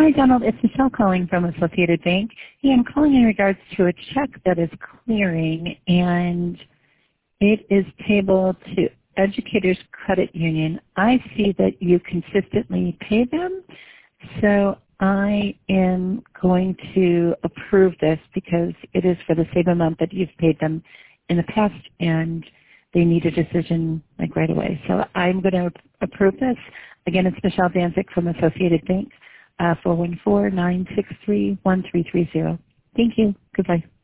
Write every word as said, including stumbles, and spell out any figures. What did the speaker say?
Hi, Donald. It's Michelle calling from Associated Bank. Hey, I'm calling in regards to a check that is clearing, and it is payable to Educators Credit Union. I see that you consistently pay them, so I am going to approve this because it is for the same amount that you've paid them in the past, and they need a decision like right away. So I'm going to approve this. Again, it's Michelle Danzik from Associated Bank, uh, four one four, nine six three, one three three zero. Thank you. Goodbye.